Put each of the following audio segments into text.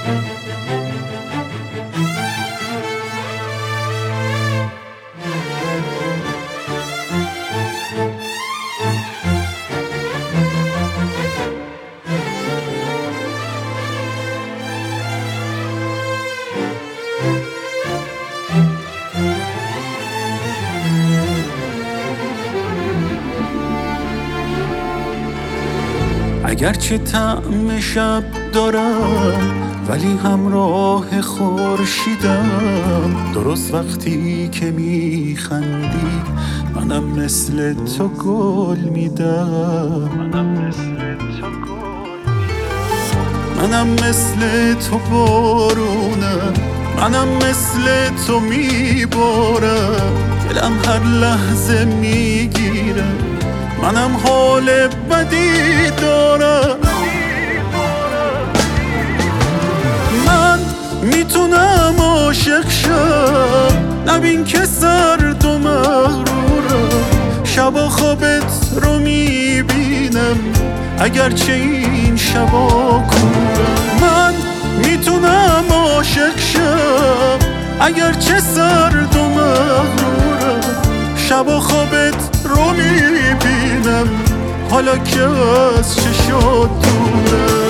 اگرچه طعم شب دارم ولی همراه خورشیدم. درست وقتی که میخندی منم مثل تو گل میدم. منم مثل تو بارونم، منم مثل تو میبارم. دلم هر لحظه میگیره، منم حال بدی دارم. من میتونم عاشق شم، نبین که سرد و مغرورم. شبا خوابت رو میبینم اگرچه این شبا کورم. من میتونم عاشق شم اگرچه سرد و مغرورم. شبا خوابت رو میبینم حالا که از چشات دورم.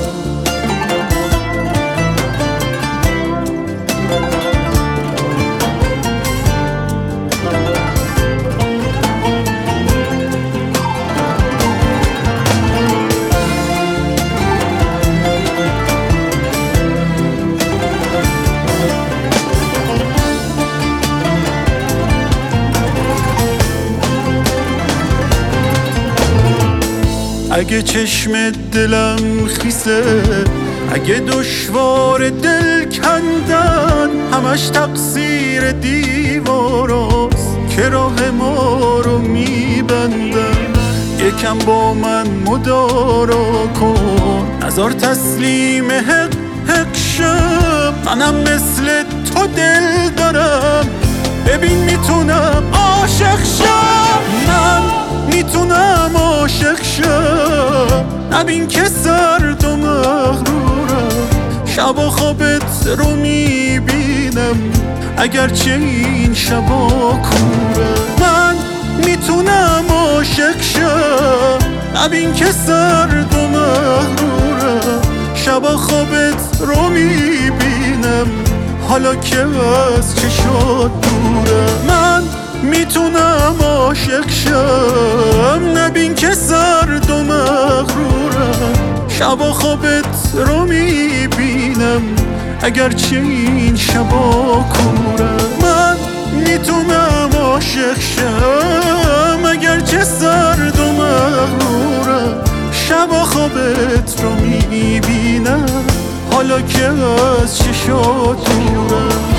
اگه چشم دلم خیسه، اگه دشوار دل کندن، همش تقصیر دیواراست که راه ما رو میبندن. یکم با من مدارا کن، نذار تسلیم حق شم. منم مثل تو دل دارم، ببین میتونم عاشق شم. من میتونم عاشق شم، نبین که سرد و مغرورم. شبا خوابت رو میبینم اگرچه این شبا کورم. من میتونم عاشق شم، نبین که سرد و مغرورم. شبا خوابت رو میبینم حالا که از چشات دورم. من میتونم عاشق شم، نبین که سرد و مغرورم. شبا خوابت رو میبینم اگرچه این شبا کورم. من میتونم عاشق شم اگرچه سرد و مغرورم. شبا خوابت رو میبینم حالا که از چشات دورم.